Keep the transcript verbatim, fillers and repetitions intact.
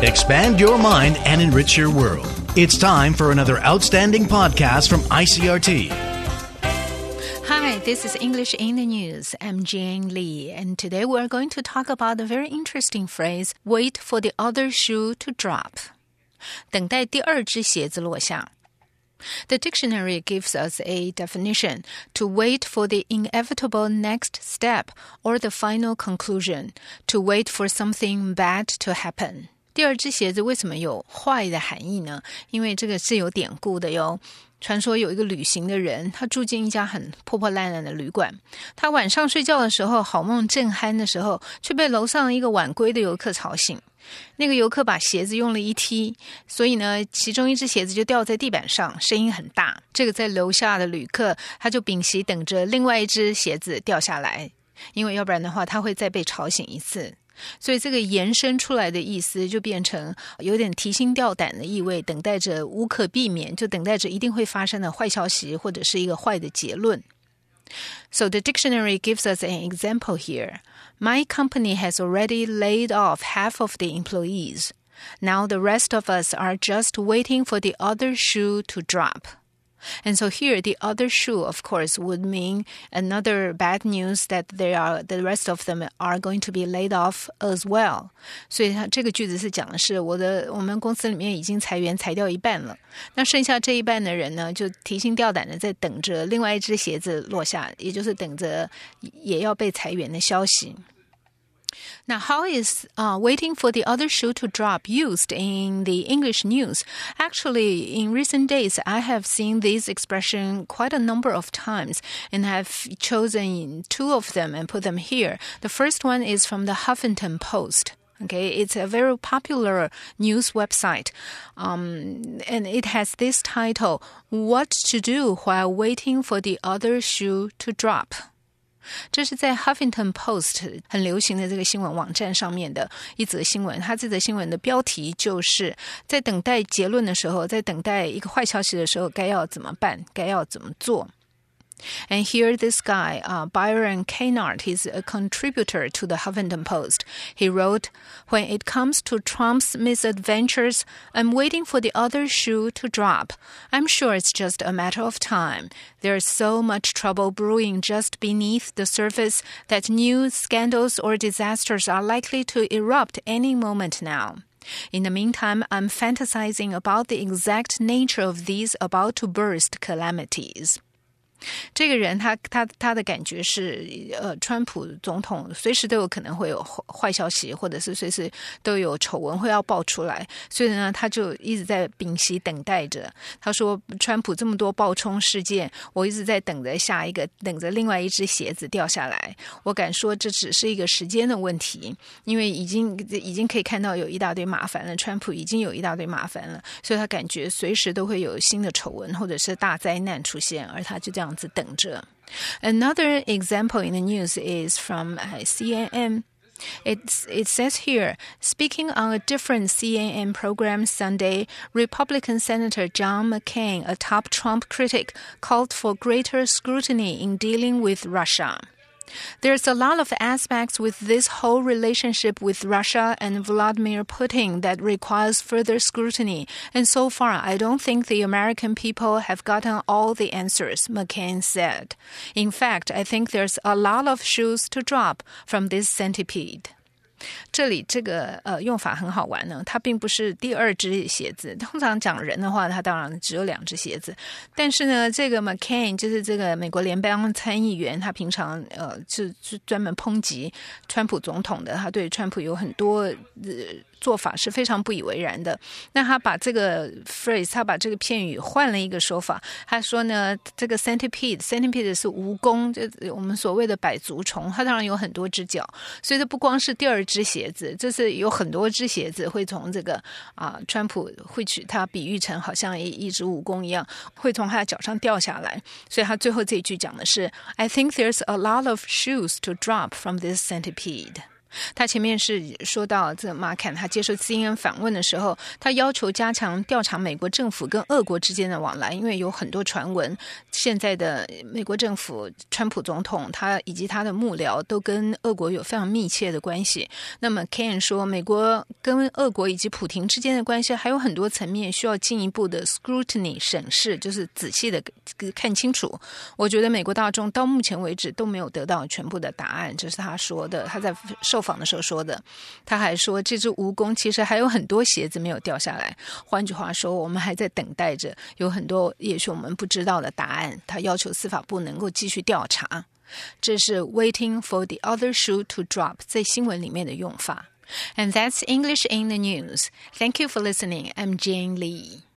Expand your mind and enrich your world. It's time for another outstanding podcast from I C R T. Hi, this is English in the News. I'm Jane Lee, and today we're going to talk about a very interesting phrase, wait for the other shoe to drop. 等待第二只鞋子落下。The dictionary gives us a definition, to wait for the inevitable next step or the final conclusion, to wait for something bad to happen. 第二只鞋子为什么有坏的含义呢？因为这个是有典故的哟。传说有一个旅行的人，他住进一家很破破烂烂的旅馆，他晚上睡觉的时候好梦正酣的时候，却被楼上一个晚归的游客吵醒。那个游客把鞋子用了一踢，所以呢其中一只鞋子就掉在地板上，声音很大。这个在楼下的旅客他就屏息等着另外一只鞋子掉下来，因为要不然的话他会再被吵醒一次。所以这个延伸出来的意思就变成有点提心吊胆的意味，等待着无可避免，就等待着一定会发生的坏消息或者是一个坏的结论。So the dictionary gives us an example here. My company has already laid off half of the employees. Now the rest of us are just waiting for the other shoe to drop.And so here, the other shoe, of course, would mean another bad news that they are, the rest of them are going to be laid off as well. 所以它这个句子是讲的是我的我们公司里面已经裁员裁掉一半了，那剩下这一半的人呢，就提心吊胆的在等着另外一只鞋子落下，也就是等着也要被裁员的消息。Now, how is uh, waiting for the other shoe to drop used in the English news? Actually, in recent days, I have seen this expression quite a number of times, and I've chosen two of them and put them here. The first one is from the Huffington Post. Okay, it's a very popular news website, um, and it has this title, What to Do While Waiting for the Other Shoe to Drop.这是在 Huffington Post 很流行的这个新闻网站上面的一则新闻，它这则新闻的标题就是在等待结论的时候，在等待一个坏消息的时候该要怎么办，该要怎么做。And here this guy, uh, Byron Kaynard, he's a contributor to the Huffington Post. He wrote, When it comes to Trump's misadventures, I'm waiting for the other shoe to drop. I'm sure it's just a matter of time. There's so much trouble brewing just beneath the surface that new scandals or disasters are likely to erupt any moment now.In the meantime, I'm fantasizing about the exact nature of these about to burst calamities.这个人他他他的感觉是呃，川普总统随时都有可能会有坏消息，或者是随时都有丑闻会要爆出来，所以呢他就一直在屏息等待着。他说川普这么多爆冲事件，我一直在等着下一个，等着另外一只鞋子掉下来。我敢说这只是一个时间的问题，因为已经已经可以看到有一大堆麻烦了，川普已经有一大堆麻烦了，所以他感觉随时都会有新的丑闻或者是大灾难出现，而他就这样子等着。Another example in the news is from uh, C N N. It's, it says here, speaking on a different C N N program Sunday, Republican Senator John McCain, a top Trump critic, called for greater scrutiny in dealing with Russia.There's a lot of aspects with this whole relationship with Russia and Vladimir Putin that requires further scrutiny, and so far I don't think the American people have gotten all the answers, McCain said. In fact, I think there's a lot of shoes to drop from this centipede.这里这个呃用法很好玩呢，它并不是第二只鞋子。通常讲人的话，它当然只有两只鞋子。但是呢，这个 McCain 就是这个美国联邦参议员，他平常呃是是专门抨击川普总统的，他对川普有很多呃做法是非常不以为然的。那他把这个 phrase， 他把这个片语换了一个说法，他说呢，这个 centipede centipede 是蜈蚣，就我们所谓的百足虫，它当然有很多只脚，所以这不光是第二只鞋子，这是有很多只鞋子会从这个啊，川普会取它比喻成好像一一只蜈蚣一样，会从他的脚上掉下来。所以他最后这一句讲的是 I think there's a lot of shoes to drop from this centipede。 他前面是说到这个马坎他接受 C N N 访问的时候，他要求加强调查美国政府跟俄国之间的往来，因为有很多传闻现在的美国政府川普总统他以及他的幕僚都跟俄国有非常密切的关系。那么 Ken 说美国跟俄国以及普廷之间的关系还有很多层面需要进一步的 scrutiny 审视，就是仔细的看清楚。我觉得美国大众到目前为止都没有得到全部的答案，这是他说的，他在受访的时候说的。他还说这只蜈蚣其实还有很多鞋子没有掉下来，换句话说我们还在等待着有很多也许我们不知道的答案。他要求司法部能够继续调查，这是 waiting for the other shoe to drop 在新闻里面的用法。And that's English in the news. Thank you for listening. I'm Jane Lee.